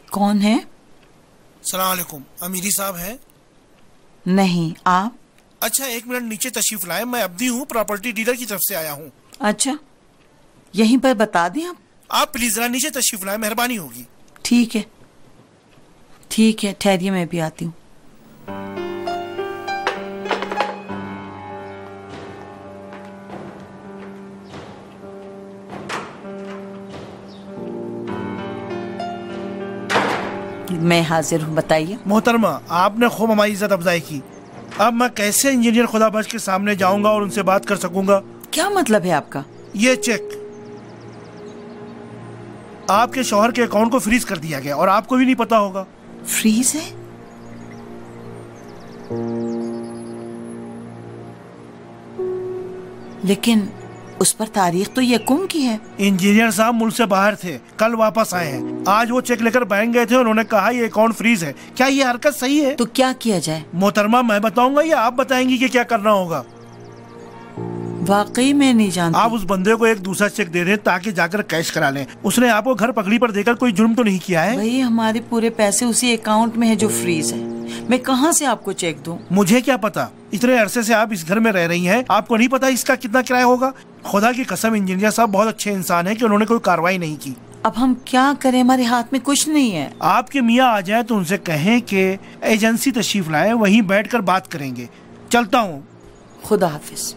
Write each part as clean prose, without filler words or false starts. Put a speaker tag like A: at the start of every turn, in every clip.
A: कौन है?
B: सलाम अलैकुम, अमीरी साहब हैं?
A: नहीं, आप?
B: अच्छा, 1 मिनट नीचे तशरीफ लाएं, मैं अब्दी हूँ, प्रॉपर्टी डीलर की तरफ से आया हूँ।
A: अच्छा, यहीं पर बता दें
B: आप प्लीज जरा नीचे तशरीफ लाएं, मेहरबानी होगी।
A: ठीक है ठीक है, ठहरिए, मैं भी आती हूँ। मैं हाजिर हूँ, बताइए।
B: मोहतरमा, आपने खूब हमारी इज्जत अफजाई की। अब मैं कैसे इंजीनियर खुदाबख्श के सामने जाऊंगा और उनसे बात कर सकूंगा?
A: क्या मतलब है आपका?
B: ये चेक आपके शौहर के अकाउंट को फ्रीज कर दिया गया और आपको भी नहीं पता होगा।
A: फ्रीज है? लेकिन उस पर तारीख तो यकूम की है।
B: इंजीनियर साहब मुल्क से बाहर थे, कल वापस आए हैं। आज वो चेक लेकर बैंक गए थे, उन्होंने कहा ये अकाउंट फ्रीज है। क्या ये हरकत सही है?
A: तो क्या किया जाए?
B: मोहतरमा, मैं बताऊंगा या आप बताएंगी कि क्या करना होगा?
A: वाकई में नहीं जानती।
B: आप उस बंदे को एक दूसरा चेक दे दें ताकि जाकर कैश करा लें। उसने आपको घर पकड़ी पर देकर कोई जुर्म तो नहीं किया है?
A: भाई, हमारे पूरे पैसे उसी अकाउंट में है जो फ्रीज है। मैं कहाँ से आपको चेक दूं?
B: मुझे क्या पता, इतने अरसे से आप इस घर में रह रही हैं, आपको नहीं पता इसका कितना किराया होगा? खुदा की कसम, इंजीनियर साहब बहुत अच्छे इंसान हैं कि उन्होंने कोई कार्रवाई नहीं की।
A: अब हम क्या करें, हमारे हाथ में कुछ नहीं है।
B: आपके मियाँ आ जाए तो उनसे कहें कि एजेंसी तशरीफ लाए, वहीं बैठकर बात करेंगे। चलता हूँ।
A: खुदा हाफिज।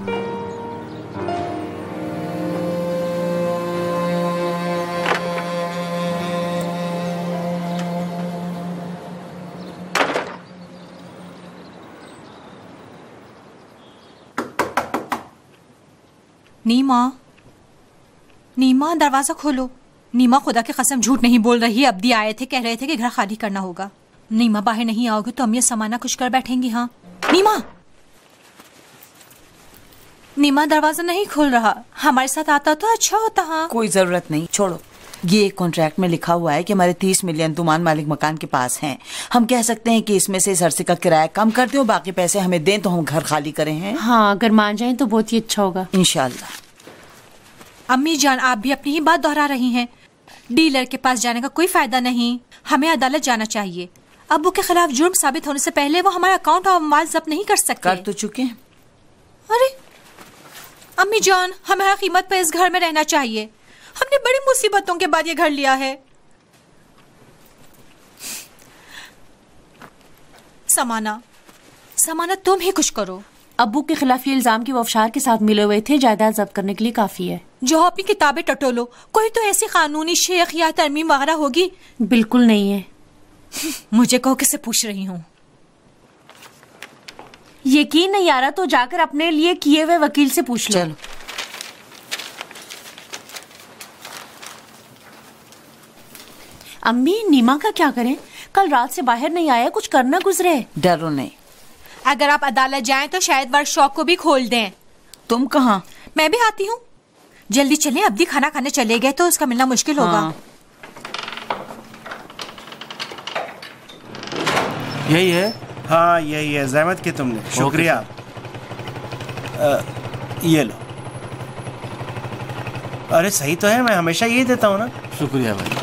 C: नीमा, नीमा, दरवाजा खोलो। नीमा, खुदा की कसम झूठ नहीं बोल रही। अब्दी आए थे, कह रहे थे कि घर खाली करना होगा। नीमा, बाहर नहीं आओगे तो अम्मी समाना कुछ कर बैठेंगी। हाँ नीमा, नीमा, दरवाजा नहीं खोल रहा। हमारे साथ आता तो अच्छा होता। हाँ,
A: कोई जरूरत नहीं, छोड़ो। ये कॉन्ट्रैक्ट में लिखा हुआ है कि हमारे 30 मिलियन तुमान मालिक मकान के पास हैं। हम कह सकते हैं कि इसमें से इस अरसे का किराया कम कर दें, बाकी पैसे हमें दें तो हम घर खाली करें हैं।
D: हाँ, अगर मान जाएं तो बहुत ही अच्छा होगा,
A: इंशाल्लाह।
C: अम्मी जान, आप भी अपनी ही बात दोहरा रही हैं। डीलर के पास जाने का कोई फायदा नहीं, हमें अदालत जाना चाहिए। अब्बू के खिलाफ जुर्म साबित होने से पहले वो हमारा अकाउंट और अमवाल जब्त नहीं कर सकते।
A: कर तो चुके हैं।
C: अरे अम्मी जान, हमें हर कीमत पर इस घर में रहना चाहिए। हमने बड़ी मुसीबतों के बाद ये घर लिया है। समाना, समाना, तुम ही कुछ करो।
D: अब्बू के खिलाफ ये इल्जाम कि वो अफशार के साथ मिले हुए थे जायदाद जब्त करने के लिए काफी है।
C: जो अपनी किताबें टटोलो, कोई तो ऐसी कानूनी शेख या तरमीम वगैरह होगी।
D: बिल्कुल नहीं है।
C: मुझे कहो किससे पूछ रही हूँ?
D: यकीन नहीं आ रहा तो जाकर अपने लिए किए हुए वकील से पूछ लो।
A: चलो।
D: अम्मी, नीमा का क्या करें? कल रात से बाहर नहीं आया, कुछ करना गुजरे।
A: डरो नहीं।
C: अगर आप अदालत जाएं तो शायद वर्कशॉप को भी खोल दें।
A: तुम कहाँ?
C: मैं भी आती हूँ। जल्दी चलें, अब्दी खाना खाने चले गए तो उसका मिलना मुश्किल होगा।
A: हाँ।
E: यही है? हाँ यही है, जहमत की तुमने, शुक्रिया। ये लो। अरे सही तो है, मैं हमेशा यही देता हूँ ना।
F: शुक्रिया भाई।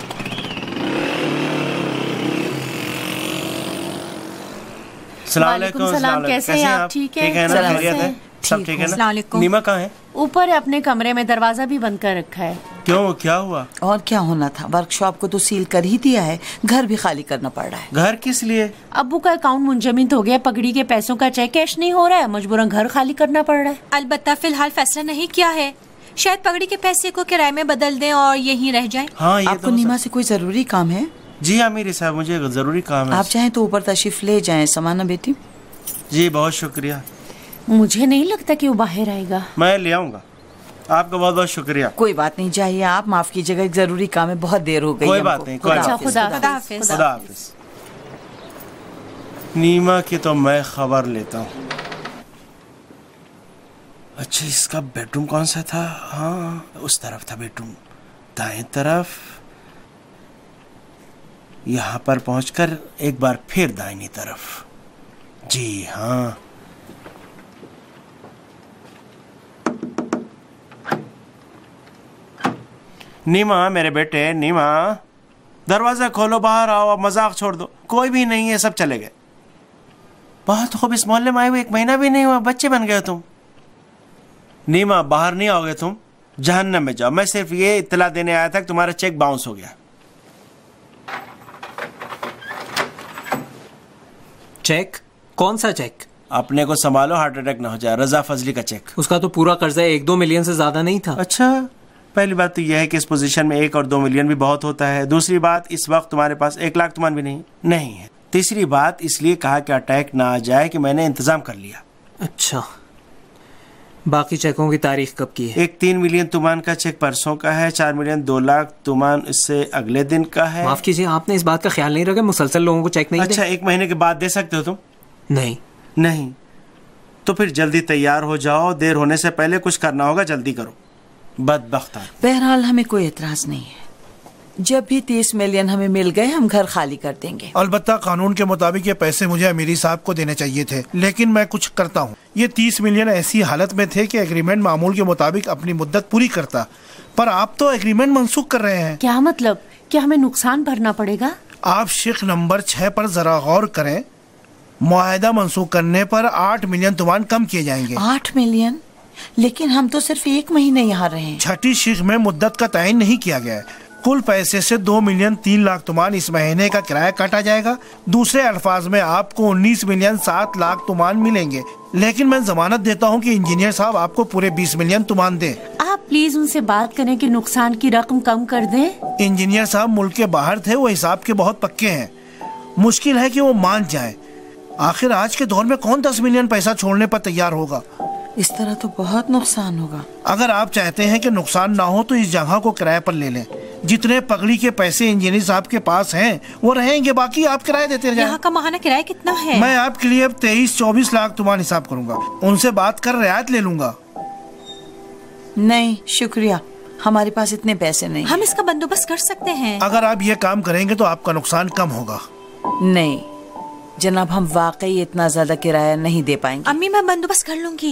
D: सलाम, कैसे हैं आप? ठीक है
E: ना? खैरियत है? सब ठीक है ना? नीमा कहाँ है?
D: ऊपर है अपने कमरे में, दरवाजा भी बंद कर रखा है।
E: क्यों, क्या हुआ?
A: और क्या होना था, वर्कशॉप को तो सील कर ही दिया है, घर भी खाली करना पड़ रहा है।
E: घर किस लिए?
D: अब्बू का अकाउंट मुंजमद हो गया, पगड़ी के पैसों का चेक कैश नहीं हो रहा है, मजबूरन घर खाली करना पड़ रहा है।
C: अलबत्ता फिलहाल फैसला नहीं किया है, शायद पगड़ी के पैसे को किराए में बदल दें और यहीं रह जाएं।
E: हाँ, ये
A: आपको नीमा से कोई जरूरी काम है?
E: जी अमीरी साहब, मुझे जरूरी काम है।
A: आप चाहें तो ऊपर तशरीफ ले जाएं। समाना बेटी।
E: जी बहुत शुक्रिया।
D: मुझे नहीं लगता कि वो बाहर आएगा।
E: मैं ले आऊंगा। आपका बहुत बहुत शुक्रिया।
A: कोई बात नहीं, चाहिए आप माफ कीजिएगा, एक जरूरी काम है, बहुत देर हो गई।
E: कोई बात नहीं,
D: खुदा हाफिज।
E: खुदा हाफिज। नीमा की तो मैं खबर लेता हूँ। अच्छा, इसका बेडरूम कौन सा था? हाँ, उस तरफ था बेडरूम, दाएं तरफ। यहाँ पर पहुंचकर एक बार फिर दाहिनी तरफ। जी हाँ। नीमा, मेरे बेटे, नीमा, दरवाजा खोलो, बाहर आओ, अब मजाक छोड़ दो, कोई भी नहीं है, सब चले गए। बहुत खूब, इस मोहल्ले में आए हुए 1 महीना भी नहीं हुआ, बच्चे बन गए तुम। नीमा, बाहर नहीं आओगे तुम, जहन्नम में जाओ। मैं सिर्फ ये इत्तला देने आया था कि तुम्हारा चेक बाउंस हो गया।
F: चेक? कौन सा चेक?
E: अपने को संभालो, हार्ट अटैक ना हो जाए। रजा फजली का चेक।
F: उसका तो पूरा कर्जा 1-2 मिलियन से ज्यादा नहीं था।
E: अच्छा, पहली बात तो यह है कि इस पोजीशन में 1 और 2 मिलियन भी बहुत होता है। दूसरी बात, इस वक्त तुम्हारे पास 1 लाख तुमान भी नहीं है। तीसरी बात, इसलिए कहा कि अटैक ना आ जाए कि मैंने इंतजाम कर लिया।
F: अच्छा, बाकी चेकों की तारीख कब की है?
E: एक 3 मिलियन तुमान का चेक परसों का है, 4 मिलियन 2 लाख तुमान इससे अगले दिन का है।
F: माफ कीजिए, आपने इस बात का ख्याल नहीं रखा मुसलसल लोगों को चेक नहीं
E: अच्छा, 1 महीने के बाद दे सकते हो तुम? नहीं, तो फिर जल्दी तैयार हो जाओ, देर होने से पहले कुछ करना होगा, जल्दी करो। बदबख्त।
A: बहरहाल हमें कोई एतराज नहीं है, जब भी 30 मिलियन हमें मिल गए हम घर खाली कर देंगे।
B: अलबत्ता कानून के मुताबिक ये पैसे मुझे अमीरी साहब को देने चाहिए थे, लेकिन मैं कुछ करता हूँ। ये 30 मिलियन ऐसी हालत में थे कि एग्रीमेंट मामूल के मुताबिक अपनी मुद्दत पूरी करता, पर आप तो एग्रीमेंट मनसूख कर रहे हैं।
D: क्या मतलब? क्या हमें नुकसान भरना पड़ेगा?
B: आप शेख नंबर 6 पर जरा गौर करें। मुआहदा मनसूख करने पर 8 मिलियन तुमान कम किए जाएंगे।
A: 8 मिलियन? लेकिन हम तो सिर्फ 1 महीने यहाँ रहे।
B: छठी शिख में मुद्दत का तयन नहीं किया गया है। कुल पैसे से 2 मिलियन 3 लाख तुमान इस महीने का किराया काटा जाएगा। दूसरे अल्फाज में आपको 19 मिलियन 7 लाख तुमान मिलेंगे, लेकिन मैं जमानत देता हूँ कि इंजीनियर साहब आपको पूरे 20 मिलियन तुमान दें।
D: आप प्लीज उनसे बात करें कि नुकसान की रकम कम कर दें।
B: इंजीनियर साहब मुल्क के बाहर थे, वो हिसाब के बहुत पक्के हैं। मुश्किल है कि वो मान जाए। आखिर आज के दौर में कौन 10 मिलियन पैसा छोड़ने पर तैयार होगा?
A: इस तरह तो बहुत नुकसान होगा।
B: अगर आप चाहते हैं कि नुकसान ना हो तो इस जगह को किराए पर ले लें। जितने पगड़ी के पैसे इंजीनियर साहब के पास हैं वो रहेंगे, बाकी आप किराया देते रहिए।
C: यहाँ का माहाना किराया कितना है?
B: मैं आपके लिए अब 23-24 लाख तुमान हिसाब करूंगा। उनसे बात कर रियायत ले लूंगा।
A: नहीं शुक्रिया, हमारे पास इतने पैसे नहीं।
C: हम इसका बंदोबस्त कर सकते हैं।
B: अगर आप ये काम करेंगे तो आपका नुकसान कम होगा।
A: नहीं जनाब, हम वाकई इतना ज्यादा किराया नहीं दे पाएंगे।
C: अम्मी, मैं बंदोबस्त कर लूंगी।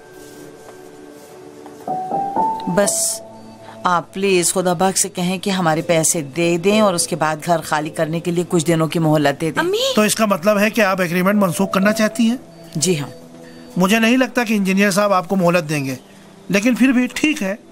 A: बस आप प्लीज खुदा बाग से कहें कि हमारे पैसे दे दें और उसके बाद घर खाली करने के लिए कुछ दिनों की मोहलत दे दें।
C: अम्मी,
B: तो इसका मतलब है कि आप एग्रीमेंट मनसूख करना चाहती हैं?
A: जी हाँ।
B: मुझे नहीं लगता कि इंजीनियर साहब आपको मोहलत देंगे, लेकिन फिर भी ठीक है।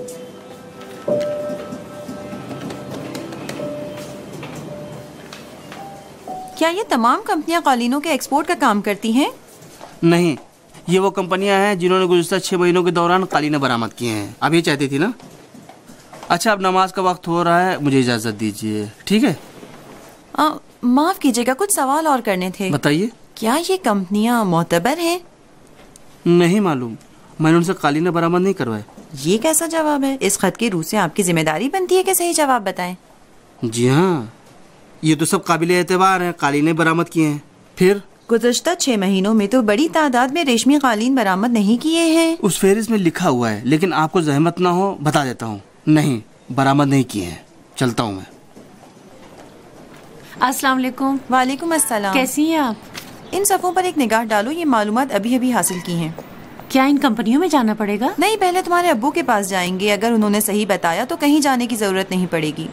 G: क्या ये तमाम कंपनियां कालीनों के एक्सपोर्ट का काम करती हैं?
H: नहीं, ये वो कंपनियां हैं जिन्होंने गुज़िश्ता 6 महीनों के दौरान कालीनें बरामद किए हैं। आप ये चाहती थी ना? अच्छा, अब नमाज का वक्त हो रहा है, मुझे इजाज़त दीजिए, ठीक है?
G: माफ़ कीजिएगा, कुछ सवाल और करने थे।
H: बताइए।
G: क्या ये कंपनियां मोतबर हैं?
H: नहीं मालूम, मैंने उनसे कालीनें बरामद नहीं करवाए।
G: ये कैसा जवाब है? इस खत की रूह से आपकी जिम्मेदारी बनती है कि सही जवाब बताएं।
H: जी हाँ, ये तो सब काबिल एतबार हैं, कालीनें बरामद किए हैं। फिर
G: गुज़श्ता 6 महीनों में तो बड़ी तादाद में रेशमी कालीन बरामद नहीं किए हैं।
H: उस फेरिस्त में लिखा हुआ है, लेकिन आपको जहमत ना हो बता देता हूँ। नहीं, बरामद नहीं किए हैं। चलता हूँ मैं।
D: अस्सलाम वालेकुम।
G: वालेकुम अस्सलाम।
D: कैसी हैं आप?
G: इन सफ़ों पर एक निगाह डालो, ये मालूमात अभी अभी हासिल की हैं।
D: क्या इन कंपनियों में जाना पड़ेगा?
G: नहीं, पहले तुम्हारे अब्बू के पास जाएंगे। अगर उन्होंने सही बताया तो कहीं जाने की जरूरत नहीं पड़ेगी।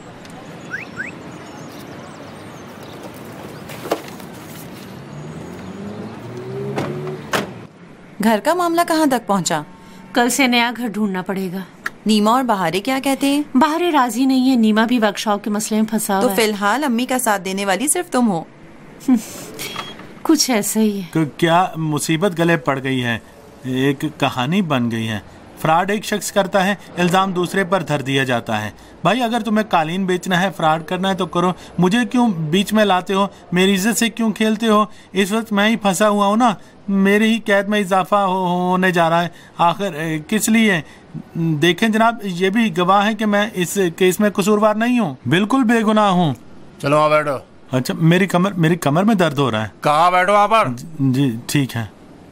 G: घर का मामला कहाँ तक पहुँचा?
D: कल से नया घर ढूंढना पड़ेगा।
G: नीमा और बहारे क्या कहते हैं?
D: बहारे राजी नहीं है, नीमा भी वर्कशॉप के मसले में फंसा हुआ
G: तो
D: है।
G: फिलहाल अम्मी का साथ देने वाली सिर्फ तुम हो।
D: कुछ ऐसा ही है।
I: क्या मुसीबत गले पड़ गई है, एक कहानी बन गई है। फ्रॉड एक शख्स करता है, इल्ज़ाम दूसरे पर धर दिया जाता है। भाई अगर तुम्हें कालीन बेचना है, फ्रॉड करना है तो करो, मुझे क्यों बीच में लाते हो? मेरी इज्जत से क्यों खेलते हो? इस वक्त मैं ही फंसा हुआ हूँ ना, मेरी ही कैद में इजाफा होने जा रहा है। आखिर किस लिए? देखें जनाब, ये भी गवाह है कि मैं इस केस में कसूरवार नहीं हूँ, बिल्कुल बेगुनाह हूँ।
J: चलो वहाँ बैठो।
I: अच्छा, मेरी कमर में दर्द हो रहा है।
J: कहाँ बैठो वहाँ पर?
I: जी ठीक है।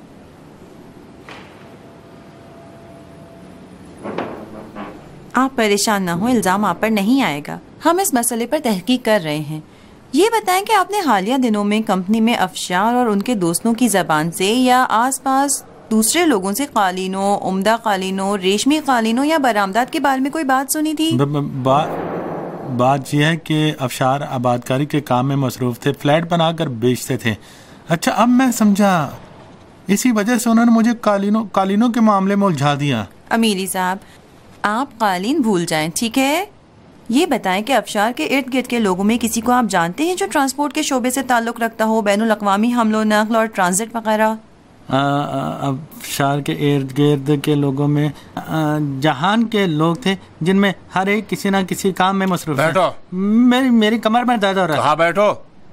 G: आप परेशान ना हो, इल्जाम आप पर नहीं आएगा। हम इस मसले पर तहकीक कर रहे हैं। ये बताएं कि आपने हालिया दिनों में कंपनी में अफशार और उनके दोस्तों की जबान से या आसपास दूसरे लोगों से कालीनों, उम्दा कालीनों, रेशमी कालीनों या बरामदात के बारे में कोई बात सुनी थी?
I: बात यह है कि अफशार आबादकारी के काम में मसरूफ थे, फ्लैट बनाकर बेचते थे। अच्छा, अब मैं समझा, इसी वजह से उन्होंने मुझे कालीनों के मामले में उलझा दिया।
G: अमीरी साहब, आप कालीन भूल जाएं, ठीक है? ये बताएं कि अफशार के इर्द गिर्द के लोगों में किसी को आप जानते हैं जो ट्रांसपोर्ट के शोबे से ताल्लुक़ रखता हो, बैनुल अक़वामी हमलो नक़ल और ट्रांजिट वगैरह?
I: अफशार के इर्द गिर्द के लोगों में जहान के लोग थे, जिनमें हर एक किसी न किसी काम में मसरूफ है।
J: बैठो।
I: मेरी कमर में दर्द हो रहा है।
J: कहाँ बैठो।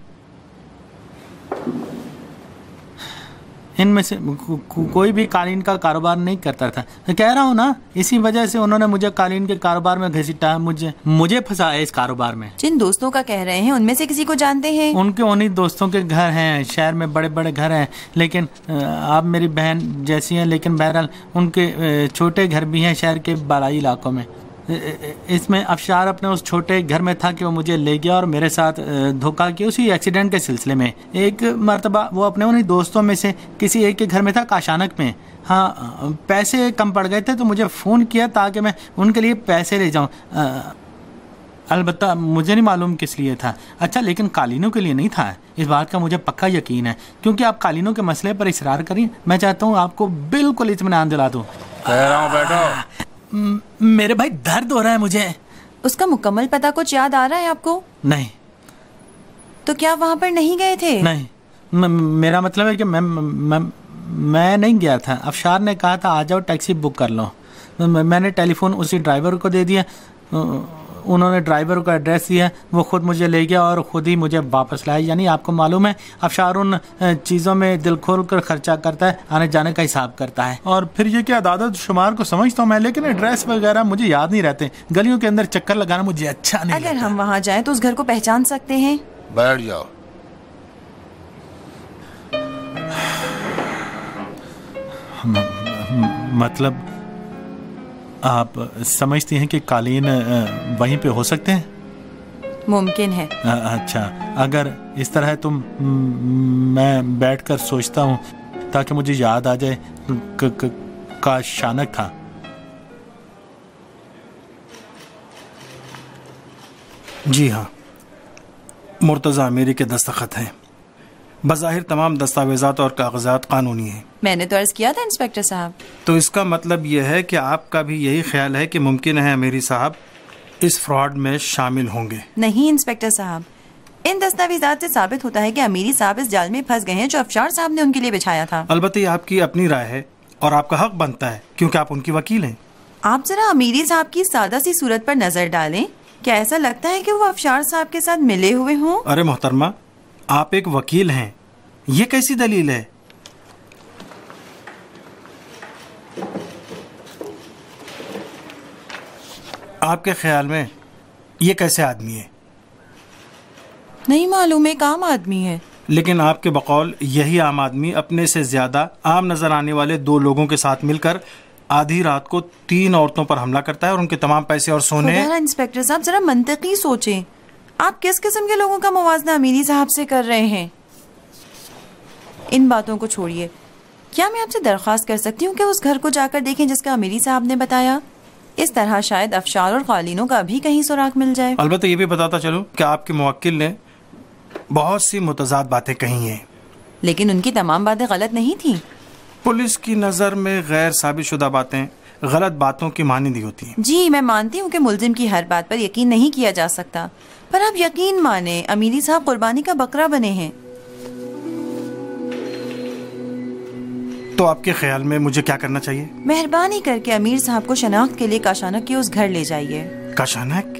I: इनमें से कोई भी कालीन का कारोबार नहीं करता था। कह रहा हूँ ना, इसी वजह से उन्होंने मुझे कालीन के कारोबार में घसीटा, मुझे फंसाया इस कारोबार में।
G: जिन दोस्तों का कह रहे हैं उनमें से किसी को जानते हैं?
I: उनके उन्हीं दोस्तों के घर हैं, शहर में बड़े बड़े घर हैं, लेकिन आप मेरी बहन जैसी हैं, लेकिन बहरहाल उनके छोटे घर भी हैं शहर के बालाई इलाकों में। इसमें अफशार अपने उस छोटे घर में था कि वो मुझे ले गया और मेरे साथ धोखा किया उसी एक्सीडेंट के सिलसिले में। एक मर्तबा वो अपने उन्हीं दोस्तों में से किसी एक के घर में था, काशानक में। हाँ, पैसे कम पड़ गए थे तो मुझे फ़ोन किया ताकि मैं उनके लिए पैसे ले जाऊँ। अलबत्ता मुझे नहीं मालूम किस लिए था। अच्छा, लेकिन कालीनों के लिए नहीं था, इस बात का मुझे पक्का यकीन है, क्योंकि आप कालीनों के मसले पर इसरार करिए। मैं चाहता हूँ आपको बिल्कुल इत्मीनान दिला दूँ।
J: कह रहा हूँ बैठो।
I: मेरे भाई, दर्द हो रहा है मुझे।
G: उसका मुकम्मल पता कुछ याद आ रहा है आपको?
I: नहीं।
G: तो क्या वहाँ पर नहीं गए थे?
I: नहीं, मेरा मतलब है कि मैं नहीं गया था। अफशार ने कहा था आ जाओ, टैक्सी बुक कर लो। मैंने टेलीफोन उसी ड्राइवर को दे दिया, उन्होंने ड्राइवर को एड्रेस दिया, वो खुद मुझे ले गया और खुद ही मुझे वापस लाया। यानी आपको मालूम है, अफशार उन चीज़ों में दिल खोल कर खर्चा करता है, आने जाने का हिसाब करता है। और फिर ये क्या आदत शुमार को समझता हूँ मैं, लेकिन एड्रेस वगैरह मुझे याद नहीं रहते। गलियों के अंदर चक्कर लगाना मुझे अच्छा नहीं
G: अगर हम वहाँ जाएं तो उस घर को पहचान सकते हैं?
J: बैठ जाओ।
I: मतलब आप समझती हैं कि कालीन वहीं पे हो सकते हैं?
G: मुमकिन है।
I: अच्छा, अगर इस तरह तो मैं बैठकर सोचता हूँ ताकि मुझे याद आ जाए काशानक था।
B: जी हाँ, मुर्तज़ा अमीरी के दस्तखत हैं। बज़ाहिर तमाम दस्तावेज़ात और कागजात कानूनी हैं।
G: मैंने तो अर्ज़ किया था इंस्पेक्टर साहब।
B: तो इसका मतलब यह है कि आपका भी यही ख्याल है कि मुमकिन है अमीरी साहब इस फ्रॉड में शामिल होंगे?
G: नहीं इंस्पेक्टर साहब, इन दस्तावेज़ात से साबित होता है कि अमीरी साहब इस जाल में फंस गए हैं जो अफशार साहब ने उनके लिए बिछाया था।
B: अलबत्ता ये आपकी अपनी राय है और आपका हक बनता है, क्योंकि आप उनकी वकील हैं।
G: आप जरा अमीरी साहब की सादा सी सूरत पर नजर डालें। क्या ऐसा लगता है कि वो अफशार साहब के साथ मिले हुए हों?
B: अरे मोहतरमा, आप एक वकील हैं, ये कैसी दलील है? आपके ख्याल में ये कैसे आदमी है?
G: नहीं मालूम, एक आम आदमी है।
B: लेकिन आपके बकौल यही आम आदमी अपने से ज्यादा आम नजर आने वाले दो लोगों के साथ मिलकर आधी रात को 3 औरतों पर हमला करता है और उनके तमाम पैसे और सोने।
G: इंस्पेक्टर साहब, जरा मंतकी सोचें। आप किस किस्म के लोगों का मुवाजना अमीरी साहब से कर रहे हैं? इन बातों को छोड़िए, क्या मैं आपसे दरख्वास्त कर सकती हूँ कि उस घर को जाकर देखें जिसका अमीरी साहब ने बताया? इस तरह शायद अफशार और कालीनों का भी कहीं सुराग मिल जाए।
B: अलबत्ता ये भी बताता चलूं कि आपके मुवक्किल ने बहुत सी मुतजाद बातें कही हैं,
G: लेकिन उनकी तमाम बातें गलत नहीं थी।
B: पुलिस की नज़र में गैर साबितशुदा बातें गलत बातों की मानिंदी होती हैं।
G: जी, मैं मानती हूँ कि मुल्जिम की हर बात पर यकीन नहीं किया जा सकता, पर आप यकीन माने, अमीरी साहब कुर्बानी का बकरा बने हैं।
B: तो आपके ख्याल में मुझे क्या करना चाहिए?
G: मेहरबानी करके अमीर साहब को शनाख्त के लिए काशानक के उस घर ले जाइए।
B: काशानक?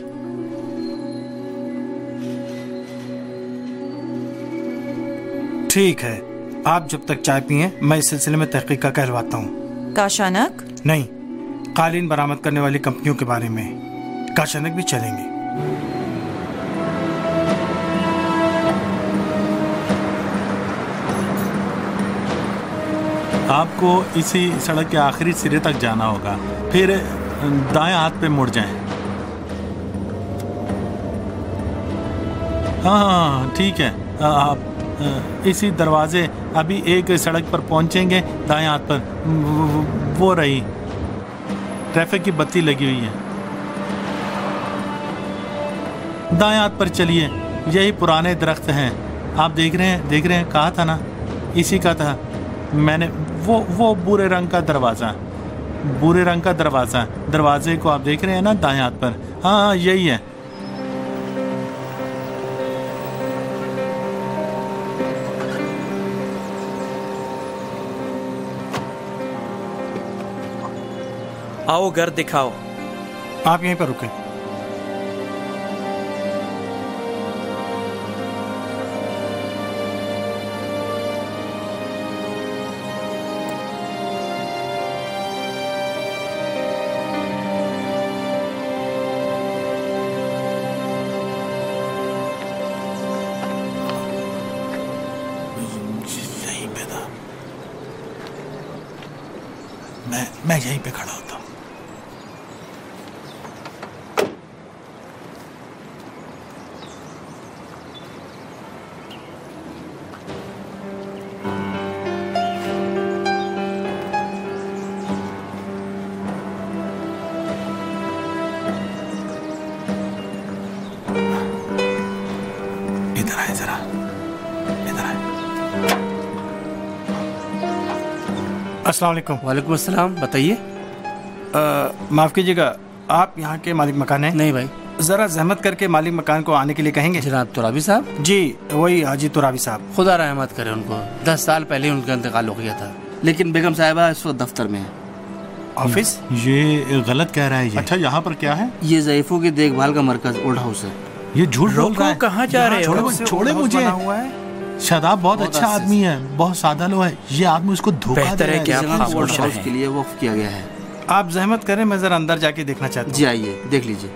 B: ठीक है, आप जब तक चाय पिए मैं इस सिलसिले में तहकीक का कहलवाता हूँ।
G: काशानक?
B: नहीं, कालीन बरामद करने वाली कंपनियों के बारे में। काशानक भी चलेंगे।
I: आपको इसी सड़क के आखिरी सिरे तक जाना होगा, फिर दाएं हाथ पे मुड़ जाएं। हाँ ठीक है, आप इसी दरवाजे अभी एक सड़क पर पहुंचेंगे, दाएं हाथ पर वो रही ट्रैफिक की बत्ती लगी हुई है। दाएं हाथ पर चलिए, यही पुराने दरख्त हैं, आप देख रहे हैं, कहा था ना, इसी का था मैंने। वो भूरे रंग का दरवाज़ा, दरवाजे को आप देख रहे हैं ना दाएं हाथ पर? हाँ, यही है।
F: आओ घर दिखाओ।
B: आप यहीं पर रुके।
I: यहीं पे था, मैं यहीं पे खड़ा होता हूँ। इधर आए जरा, इधर आए।
B: अस्सलाम वालेकुम।
H: वालेकुम अस्सलाम, बताइए।
B: माफ़ कीजिएगा, आप यहाँ के मालिक मकान हैं?
H: नहीं भाई।
B: ज़रा जहमत करके मालिक मकान को आने के लिए कहेंगे?
H: जनाब तुराबी साहब?
B: जी वही हाजी तुराबी साहब।
H: खुदा रहमत करे उनको, 10 साल पहले ही उनका इंतकाल हो गया था, लेकिन बेगम साहिबा इस वक्त दफ्तर में है।
B: ऑफिस?
I: ये गलत कह रहा है ये। अच्छा, यहाँ पर क्या है?
H: ये ज़ईफ़ों की देखभाल का मरकज, ओल्ड हाउस है।
I: ये झूठ बोल रहा है।
F: कहाँ जा रहे हो?
I: छोड़े मुझे। शादाब बहुत अच्छा आदमी है, बहुत सादा लो है, ये आदमी उसको धोखा दे रहा है।
H: जनाब ओल्ड हाउस के लिए वक्फ किया गया है।
B: आप जहमत करें, मैं जरा अंदर जाके देखना चाहता हूँ।
H: जी आइए, देख लीजिए।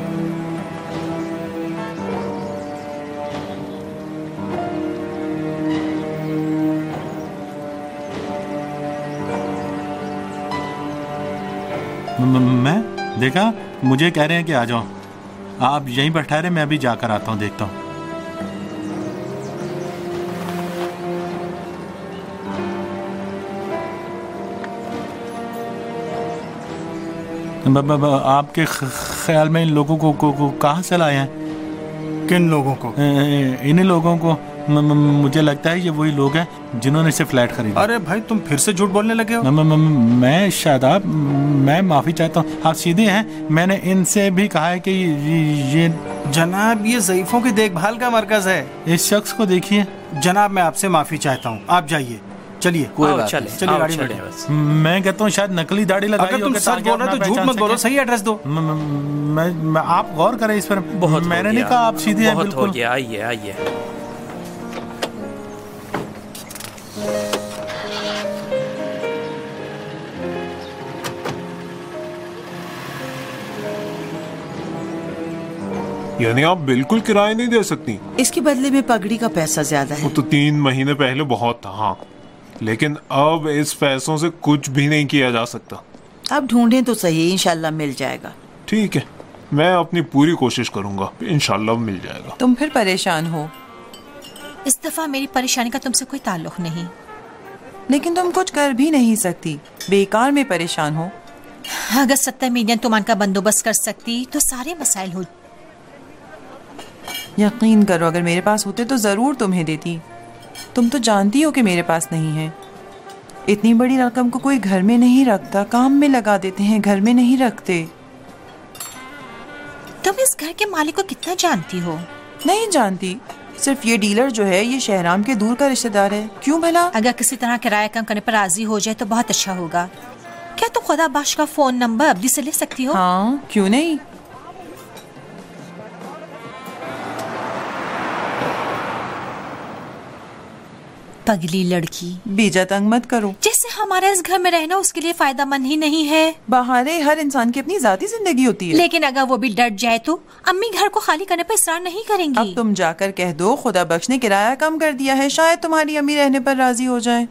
I: मैं देखा, मुझे कह रहे हैं कि आ जाओ, आप यहीं पर ठहरे, मैं अभी जाकर आता हूँ, देखता हूँ। आपके ख्याल में इन लोगों को कहाँ से लाए हैं?
B: किन लोगों को?
I: इन्हीं लोगों को। मुझे लगता है ये वही लोग हैं जिन्होंने इसे फ्लैट खरीदा।
B: अरे भाई, तुम फिर से झूठ बोलने लगे हो।
I: मैं शादाब, मैं माफ़ी चाहता हूँ, आप सीधे हैं। मैंने इनसे भी कहा है कि ये
B: जनाब, ये ज़ईफ़ों की देखभाल का मरकज है।
I: इस शख्स को देखिए।
B: जनाब, मैं आपसे माफ़ी चाहता हूँ, आप जाइए। चलिए
H: कोई बात
F: चले,
H: नहीं।
B: चलिए गाड़ी में।
I: मैं कहता हूँ शायद नकली दाढ़ी लगाई।
B: अगर तुम सच बोल रहे हो तो झूठ मत बोलो, सही एड्रेस दो।
I: मैं आप गौर करें इस पर। मैंने नहीं कहा आप सीधे हैं। बिल्कुल
F: हो गया। आइए आइए।
K: यानी आप बिल्कुल किराया नहीं दे सकती?
A: इसके बदले में पगड़ी का पैसा ज्यादा है।
K: वो तो 3 महीने पहले बहुत था, हाँ, लेकिन अब इस पैसों से कुछ भी नहीं किया जा सकता।
A: अब ढूंढें तो सही, इंशाल्लाह मिल जाएगा।
K: ठीक है, मैं अपनी पूरी कोशिश करूंगा, इंशाल्लाह मिल जाएगा।
G: तुम फिर परेशान हो?
C: इस दफा मेरी परेशानी का तुमसे कोई ताल्लुक नहीं।
G: लेकिन तुम कुछ कर भी नहीं सकती, बेकार में परेशान हो।
C: अगर 70 मिलियन तुमान का बंदोबस्त कर सकती तो सारे मसाइल हो।
G: यकीन करो, अगर मेरे पास होते तो जरूर तुम्हें देती। तुम तो जानती हो कि मेरे पास नहीं है। इतनी बड़ी रकम को कोई घर में नहीं रखता, काम में लगा देते हैं, घर में नहीं रखते।
C: तुम इस घर के मालिक को कितना जानती हो?
G: नहीं जानती, सिर्फ ये डीलर जो है ये शहराम के दूर का रिश्तेदार है। क्यों भला?
C: अगर किसी तरह किराया कम करने पर राजी हो जाए तो बहुत अच्छा होगा। क्या तुम खुदा बख्श का फोन नंबर अब्दी से ले सकती हो?
G: हाँ, क्यों नहीं।
C: पगली लड़की,
G: बीजा तंग मत करो।
C: जैसे हमारे इस घर में रहना उसके लिए फायदा मंद ही नहीं है।
G: बाहर हर इंसान की अपनी जाती जिंदगी होती है।
C: लेकिन अगर वो भी डट जाए तो अम्मी घर को खाली करने पर इसरार नहीं करेंगी।
G: अब तुम जाकर कह दो खुदा बख्श ने किराया कम कर दिया है, शायद तुम्हारी अम्मी रहने पर राजी हो जाए।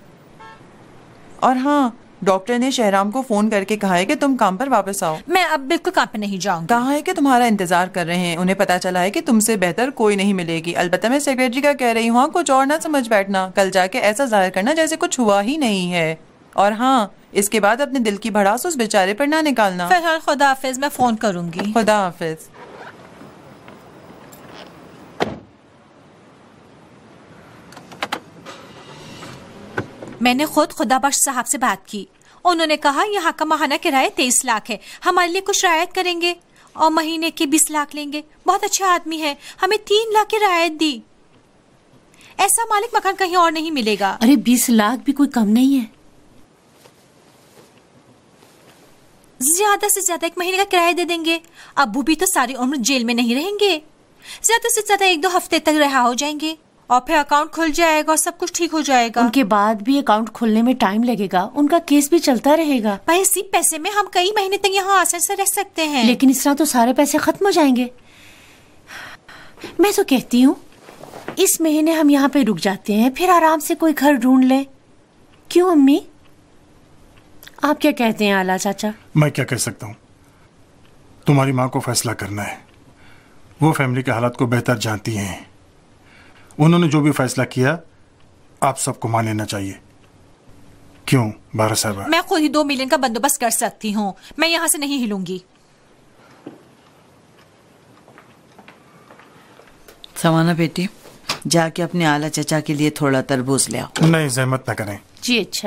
G: और हाँ, डॉक्टर ने शहराम को फोन करके कहा है कि तुम काम पर वापस आओ।
C: मैं अब बिल्कुल काम पे नहीं जाऊंगी।
G: कहा है कि तुम्हारा इंतजार कर रहे हैं। उन्हें पता चला है कि तुमसे बेहतर कोई नहीं मिलेगी। अलबत्ता मैं सेक्रेटरी का कह रही हूँ, कुछ और ना समझ बैठना। कल जाके ऐसा जाहिर करना जैसे कुछ हुआ ही नहीं है। और हाँ, इसके बाद अपने दिल की भड़ास उस बेचारे पर ना निकालना।
C: फिलहाल खुदा हाफिज, मैं फोन करूंगी।
G: खुदा हाफिज।
C: मैंने खुद खुदाबख्श साहब से बात की। उन्होंने कहा यहाँ का माहाना किराया 23 लाख है, हमारे लिए कुछ रियायत करेंगे और महीने के 20 लाख लेंगे। बहुत अच्छे आदमी है, हमें 3 लाख की रियायत दी। ऐसा मालिक मकान कहीं और नहीं मिलेगा।
D: अरे 20 लाख भी कोई कम नहीं है।
C: ज्यादा से ज्यादा 1 महीने का किराया दे देंगे। अब्बू भी तो सारी उम्र जेल में नहीं रहेंगे, ज्यादा से ज्यादा 1-2 हफ्ते तक रिहा हो जाएंगे और फिर अकाउंट खुल जाएगा और सब कुछ ठीक हो जाएगा।
D: उनके बाद भी अकाउंट खुलने में टाइम लगेगा, उनका केस भी चलता रहेगा।
C: भाई इसी पैसे में हम कई महीने तक यहाँ आसानी से रह सकते हैं।
D: लेकिन इस तरह तो सारे पैसे खत्म हो जाएंगे। मैं तो कहती हूँ इस महीने हम यहाँ पे रुक जाते हैं, फिर आराम से कोई घर ढूंढ ले। क्यों अम्मी, आप क्या कहते हैं आला चाचा?
L: मैं क्या कह सकता हूँ, तुम्हारी माँ को फैसला करना है। वो फैमिली के हालात को बेहतर जानती हैं। उन्होंने जो भी फैसला किया आप सबको मान लेना चाहिए। क्यों बारा साहब?
C: मैं खुद ही 2 मिलियन का बंदोबस्त कर सकती हूँ, मैं यहाँ से नहीं हिलूंगी।
A: समाना बेटी, जाके अपने आला चचा के लिए थोड़ा तरबूज ले आओ।
L: नहीं, जहमत न करें।
D: जी अच्छा।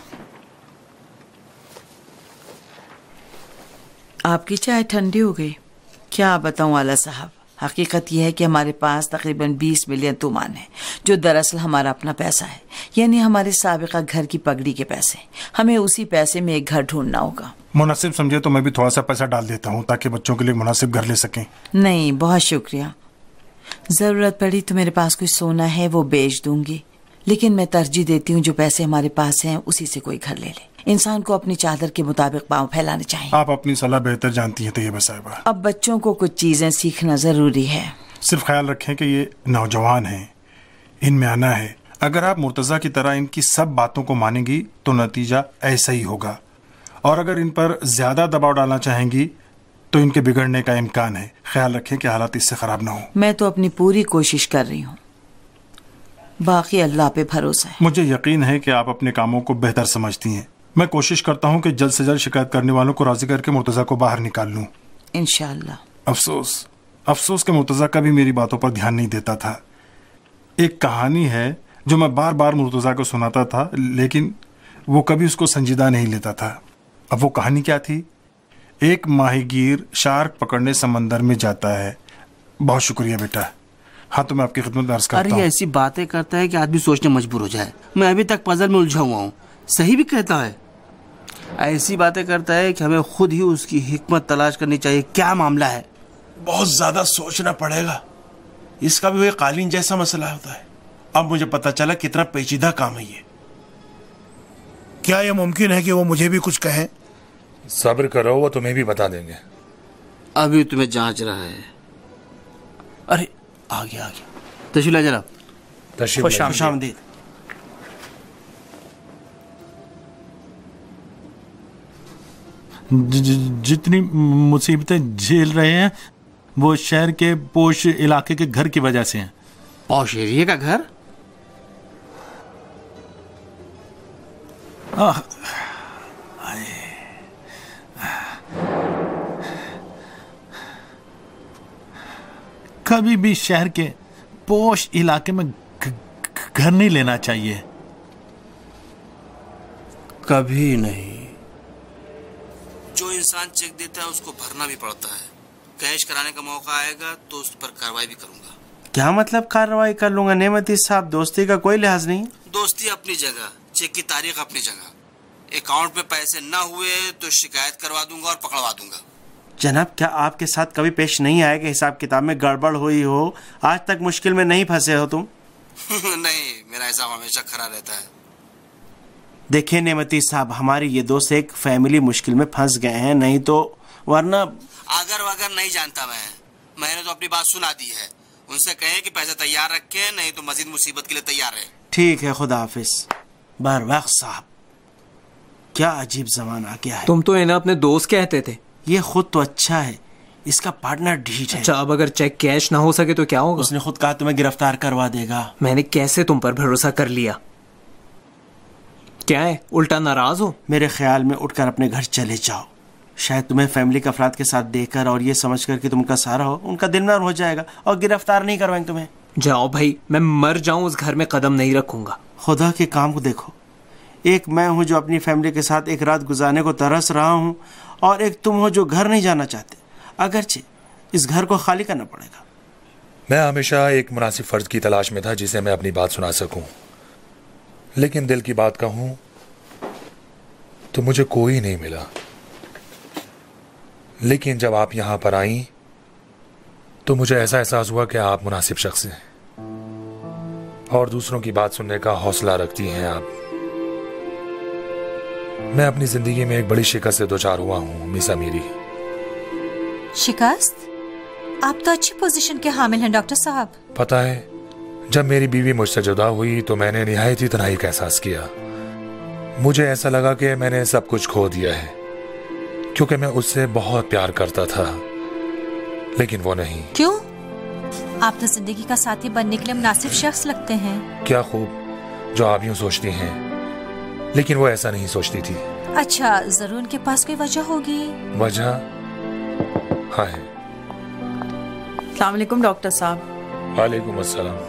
A: आपकी चाय ठंडी हो गई। क्या बताऊं आला साहब, हकीकत यह है कि हमारे पास तकरीबन 20 मिलियन तुमान है, जो दरअसल हमारा अपना पैसा है, यानी हमारे साबिका घर की पगड़ी के पैसे। हमें उसी पैसे में एक घर ढूंढना होगा।
L: मुनासिब समझे तो मैं भी थोड़ा सा पैसा डाल देता हूँ ताकि बच्चों के लिए मुनासिब घर ले सकें।
A: नहीं, बहुत शुक्रिया। जरूरत पड़ी तो मेरे पास कुछ सोना है, वो बेच दूंगी, लेकिन मैं तरजीह देती हूँ जो पैसे हमारे पास हैं उसी से कोई घर ले ले। इंसान को अपनी चादर के मुताबिक पांव फैलाने चाहिए।
L: आप अपनी सलाह बेहतर जानती हैं तैयबा साहिबा।
A: अब बच्चों को कुछ चीजें सीखना जरूरी है।
L: सिर्फ ख्याल रखें कि ये नौजवान हैं, इनमें आना है। अगर आप मुर्तजा की तरह इनकी सब बातों को मानेंगी तो नतीजा ऐसा ही होगा, और अगर इन पर ज्यादा दबाव डालना चाहेंगी तो इनके बिगड़ने का इम्कान है। ख्याल रखें कि हालात इससे खराब ना हो।
A: मैं तो अपनी पूरी कोशिश कर रही हूँ, बाकी अल्लाह पे भरोसा है।
L: मुझे यकीन है कि आप अपने कामों को बेहतर समझती हैं। मैं कोशिश करता हूँ कि जल्द से जल्द शिकायत करने वालों को राजी करके मुर्तजा को बाहर निकाल लूँ।
A: इंशाअल्लाह।
L: अफसोस कि मुर्तजा का भी मेरी बातों पर ध्यान नहीं देता था। एक कहानी है जो मैं बार बार मुर्तजा को सुनाता था, लेकिन वो कभी उसको संजीदा नहीं लेता था। अब वो कहानी क्या थी? एक माहीगीर शार्क पकड़ने समंदर में जाता है। बहुत शुक्रिया बेटा। हाँ, तो मैं आपकी खिदमत में अर्ज करता हूँ।
H: अरे ऐसी बातें करता है कि आदमी सोचने मजबूर हो जाए। मैं अभी तक पजल में उलझा हुआ हूँ। सही भी कहता है, ऐसी बातें करता है कि हमें खुद ही उसकी हिकमत तलाश करनी चाहिए। क्या मामला है?
E: बहुत ज्यादा सोचना पड़ेगा। इसका भी वही कालीन जैसा मसला होता है। अब मुझे पता चला कितना पेचीदा काम है ये।
B: क्या ये मुमकिन है कि वो मुझे भी कुछ कहें?
J: सब्र करो, वो तुम्हें भी बता देंगे।
H: अभी तुम्हें जांच रहा है। अरे आ गया तशरीफ ला जनाब। खुशामदीद।
I: जितनी मुसीबतें झेल रहे हैं वो शहर के पोश इलाके के घर की वजह से हैं।
H: पॉश एरिया का घर?
I: कभी भी शहर के पोश इलाके में घर नहीं लेना चाहिए।
H: कभी नहीं। जो इंसान चेक देता है उसको भरना भी पड़ता है। कैश कराने का मौका आएगा तो उस पर कार्रवाई भी करूंगा।
E: क्या मतलब कार्रवाई कर लूंगा? नेमती साहब, दोस्ती का कोई लिहाज नहीं।
H: दोस्ती अपनी जगह, चेक की तारीख अपनी जगह। अकाउंट में पैसे ना हुए तो शिकायत करवा दूंगा और पकड़वा दूंगा।
E: जनाब, क्या आपके साथ कभी पेश नहीं आया कि हिसाब किताब में गड़बड़ हुई हो? आज तक मुश्किल में नहीं फंसे हो तुम?
H: नहीं, मेरा हिसाब हमेशा खरा रहता है।
E: देखिए नेमती साहब, हमारी ये दोस्त एक फैमिली मुश्किल में फंस गए हैं, नहीं तो वरना।
H: अगर वगर नहीं जानता मैंने तो अपनी बात सुना दी है। उनसे कहें कि पैसे तैयार रखें, नहीं तो मजीद मुसीबत के लिए तैयार है।
E: ठीक है, खुदा हाफिज। बरवक्त साहब, क्या अजीब जमाना आ गया है।
F: तुम तो इन्हें अपने दोस्त कहते थे।
E: ये खुद तो अच्छा है, इसका पार्टनर ढीठ है।
F: अच्छा, अब अगर चेक कैश ना हो सके तो क्या होगा?
E: उसने खुद कहा तुम्हें गिरफ्तार करवा देगा।
F: मैंने कैसे तुम पर भरोसा कर लिया? क्या है, उल्टा नाराज हो?
E: मेरे ख्याल में उठकर अपने घर चले जाओ। शायद तुम्हें फैमिली के अफराद के साथ देखकर और ये समझकर कि तुम उनका सहारा हो, उनका दिन भर हो जाएगा और गिरफ्तार नहीं करवाएंगे तुम्हें।
F: जाओ भाई, मैं मर जाऊं उस घर में कदम नहीं रखूंगा।
E: खुदा के काम को देखो, एक मैं हूँ जो अपनी फैमिली के साथ एक रात गुजारने को तरस रहा हूँ, और एक तुम हो जो घर नहीं जाना चाहते, अगरचे इस घर को खाली करना पड़ेगा।
J: मैं हमेशा एक मुनासिब फर्द की तलाश में था जिसे मैं अपनी बात सुना सकूं, लेकिन दिल की बात कहूं तो मुझे कोई नहीं मिला। लेकिन जब आप यहां पर आई तो मुझे ऐसा एहसास हुआ कि आप मुनासिब शख्स हैं और दूसरों की बात सुनने का हौसला रखती हैं आप। मैं अपनी जिंदगी में एक बड़ी शिकस्त से दोचार हुआ हूं मिस अमीरी।
C: शिकस्त? आप तो अच्छी पोजीशन के हामिल हैं डॉक्टर साहब।
J: पता है, जब मेरी बीवी मुझसे जुदा हुई तो मैंने निहायत ही तन्हाई का एहसास किया। मुझे ऐसा लगा कि मैंने सब कुछ खो दिया है, क्योंकि मैं उससे बहुत प्यार करता था, लेकिन वो नहीं।
C: क्यों? आप तो जिंदगी का साथी बनने के लिए मुनासिब शख्स लगते हैं।
J: क्या खूब जो आप यूं सोचती हैं, लेकिन वो ऐसा नहीं सोचती थी।
C: अच्छा, जरूर उनके पास कोई वजह होगी।
J: वजह? हाँ है।
G: अस्सलाम वालेकुम डॉक्टर साहब।
J: वालेकुम अस्सलाम।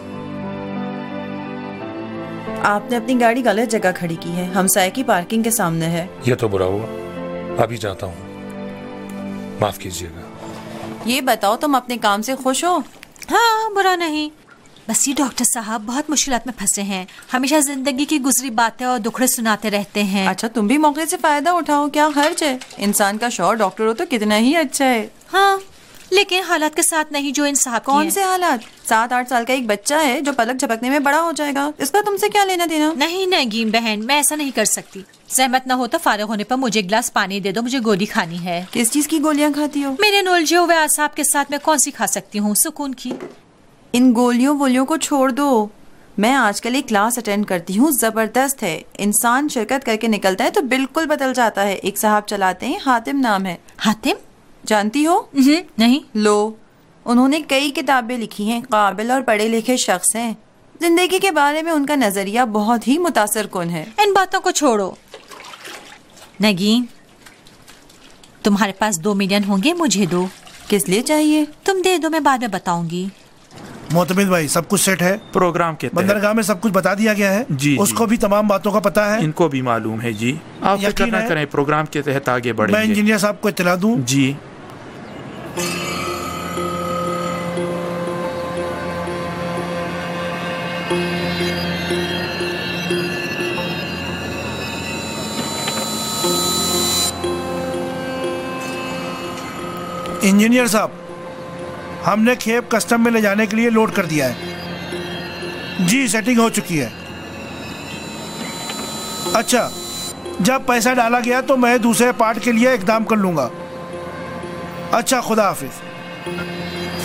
G: आपने अपनी गाड़ी गलत जगह खड़ी की है, हमसाये की पार्किंग के सामने है।
J: ये तो बुरा हुआ, अभी जाता हूँ, माफ कीजिएगा।
G: ये बताओ, तुम अपने काम से खुश हो?
C: हाँ, बुरा नहीं। बस ये डॉक्टर साहब बहुत मुश्किलात में फंसे हैं, हमेशा जिंदगी की गुजरी बातें और दुखड़े सुनाते रहते हैं।
G: अच्छा, तुम भी मौके से फायदा उठाओ, क्या हर्ज है? इंसान का शौहर डॉक्टर हो तो कितना ही अच्छा है।
C: हाँ, लेकिन हालात के साथ नहीं जो इन साहब।
G: कौन से हालात? 7-8 साल का एक बच्चा है जो पलक झपकने में बड़ा हो जाएगा, इसका तुमसे क्या लेना देना?
C: नहीं नगीन बहन, मैं ऐसा नहीं कर सकती। सहमत न हो तो फारिग होने पर मुझे एक गिलास पानी दे दो, मुझे गोली खानी है।
G: किस चीज की गोलियां खाती हो?
C: मेरे उलझे हुए आसाब के साथ मैं कौन सी खा सकती हूँ? सुकून की।
G: इन गोलियों वोलियों को छोड़ दो। मैं आजकल एक क्लास अटेंड करती हूँ, जबरदस्त है। इंसान शिरकत करके निकलता है तो बिल्कुल बदल जाता है। एक साहब चलाते हैं, हातिम नाम है।
C: हातिम?
G: जानती हो?
C: नहीं।
G: लो, उन्होंने कई किताबें लिखी हैं, काबिल और पढ़े लिखे शख्स हैं। जिंदगी के बारे में उनका नजरिया बहुत ही मुतासर कुन है।
C: इन बातों को छोड़ो। नगीन, तुम्हारे पास 2 मिलियन होंगे, मुझे दो।
G: किस लिए चाहिए?
C: तुम दे दो, मैं बाद में बताऊंगी।
B: मोतमिद भाई, सब कुछ सेट है?
M: प्रोग्राम के
B: बंदरगाह में सब कुछ बता दिया गया है
M: जी।
B: उसको भी तमाम बातों का पता है?
M: इनको भी मालूम है जी। आप फिक्र न करें, प्रोग्राम के तहत आगे बढ़ेंगे।
B: मैं इंजीनियर साहब को इत्तला दूं?
M: जी।
B: इंजीनियर साहब, हमने खेप कस्टम में ले जाने के लिए लोड कर दिया है। जी, सेटिंग हो चुकी है। अच्छा, जब पैसा डाला गया तो मैं दूसरे पार्ट के लिए इकदाम कर लूंगा। अच्छा, खुदा हाफिज।